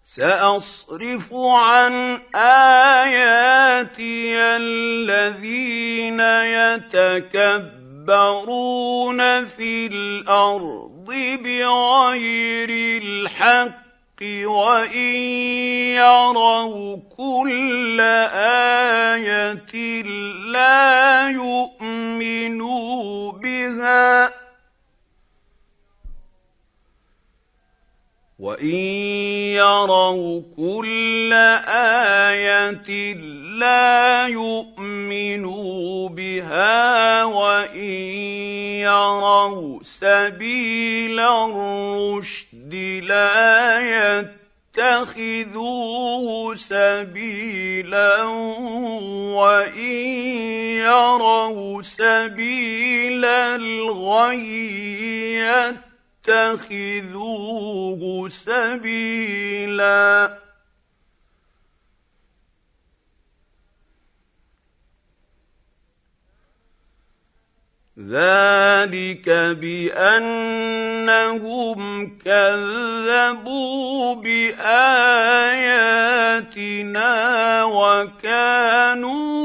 سأصرف عن آياتي الذين يتكبرون في الأرض بغير الحق وإن يروا كل آية لا يؤمنوا بها وإن يروا كل آية لا يؤمنوا بها وإن يروا سبيل الرشد لا يتخذوه سبيلا وإن يروا سبيل الغي يتخذوه سبيلا ذلك بأنهم كذبوا بآياتنا وكانوا